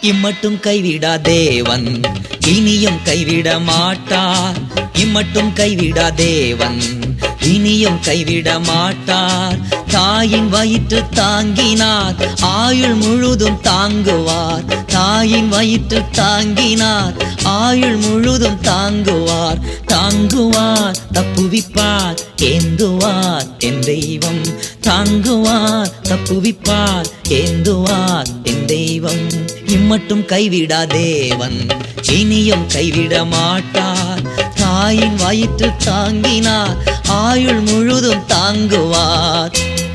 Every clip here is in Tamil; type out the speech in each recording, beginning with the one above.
இம்மட்டும் கைவிடா தேவன் இனியும் கைவிட மாட்டார். இம்மட்டும் கைவிடா தேவன் இனியும் கைவிட மாட்டார். தாயின் வயிற்று தாங்கினார், ஆயுள் முழுதும் தாங்குவார். தாயின் வயிற்று தாங்கினார், ஆயுள் முழுதும் தாங்குவார். தாங்குவார், தப்புவிப்பார், ஏந்துவார் என் தெய்வம். தாங்குவார், தப்புவிப்பார், ஏந்துவார் என் தெய்வம். இம்மட்டும் கைவிடா தேவன் இனியும் கைவிட மாட்டார். தாயின் வயிற்று தாங்கினார், ஆயுள் முழுதும் தாங்குவார்.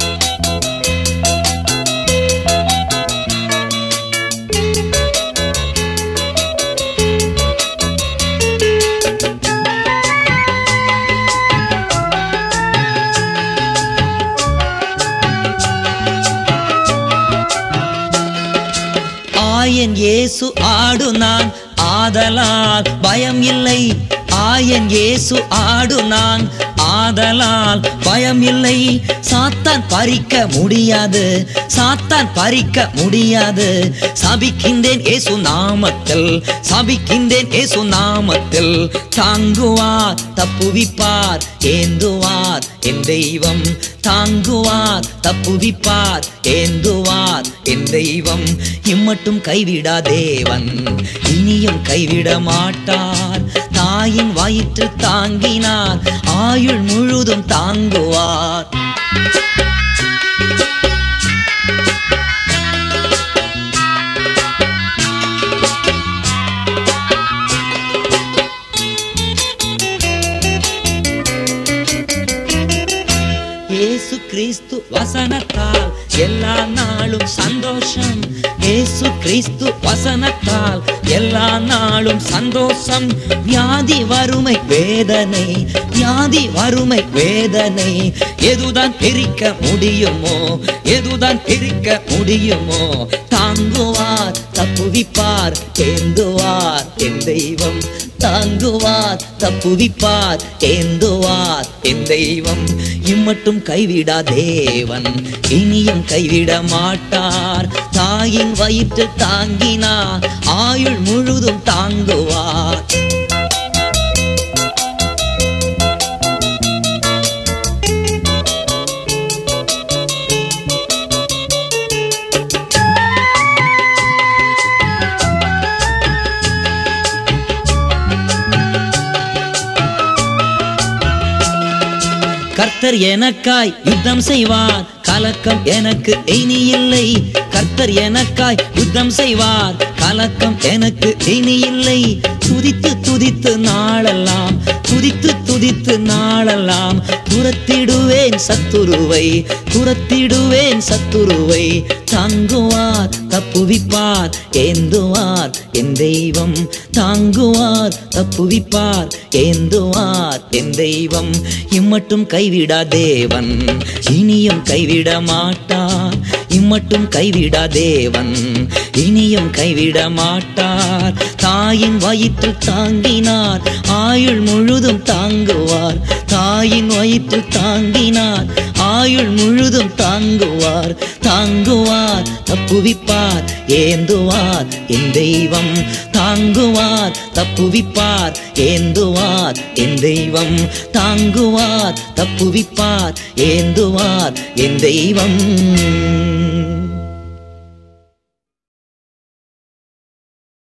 ஆயன் இயேசு ஆடு நான், ஆதலால் பயம் இல்லை. ஆயன் இயேசு ஆடு நான், ஆதலால் பயம் இல்லை. சாத்தான் பறிக்க முடியாது, சாத்தான் பறிக்க முடியாது. சபிக்கின்றேன் இயேசு நாமத்தில், சபிக்கின்றேன் இயேசு நாமத்தில். தாங்குவார், தப்புவிப்பார், ஏந்துவார் என் தெய்வம். தாங்குவார், தப்புவிப்பார், ஏந்துவார் என் தெய்வம். இம்மட்டும் கைவிடா தேவன் இனியும் கைவிட மாட்டார். தாயின் வயிற்று தாங்கினார், ஆயுள் முழுதும் தாங்குவார். இயேசு கிறிஸ்து வசனத்தால் எல்லா நாளும் சந்தோஷம். இயேசு கிறிஸ்து வசனத்தால் எல்லா நாளும் சந்தோஷம். வியாதி வறுமை வேதனை, வியாதி வறுமை வேதனை எதுதான் பிரிக்க முடியுமோ, எதுதான் பிரிக்க முடியுமோ. தாங்குவார், தப்புவிப்பார், ஏந்துவார் என் தெய்வம். தாங்குவார், தப்புவிப்பார், ஏந்துவார் என் தெய்வம். இம்மட்டும் கைவிடா தேவன் இனியும் கைவிட மாட்டார். தாயின் வயிற்று தாங்கினார், ஆயுள் முழுதும் தாங்குவார். கர்த்தர் எனக்காய் யுத்தம் செய்வார், கலக்கம் எனக்கு இனி இல்லை. கர்த்தர் எனக்காய் யுத்தம் செய்வார், கலக்கம் எனக்கு இனி இல்லை. துதித்து துதித்து நாளெல்லாம், துதித்து துதித்து நாளெல்லாம் துரத்திடுவேன் சத்துருவை, துரத்திடுவேன் சத்துருவை. தாங்குவார், தப்புவிப்பார், ஏந்துவார் என் தெய்வம். தாங்குவார், தப்புவிப்பார், ஏந்துவார் என் தெய்வம். இம்மட்டும் கைவிடா தேவன் இனியும் கைவிட மாட்டார். இம்மட்டும் கைவிடா தேவன் இனியும் கைவிட மாட்டார். தாயின் வயிற்று தாங்கினார், ஆயுள் முழுதும் தாங்குவார். தாயின் வயிற்று தாங்கினார், ஆயுள் முழுதும் தாங்குவார். தாங்குவார், தப்புவிப்பார், ஏந்துவார் என் தெய்வம். தாங்குவார், தப்புவிப்பார், ஏந்துவார் என் தெய்வம். தாங்குவார், தப்புவிப்பார், ஏந்துவார் என் தெய்வம்.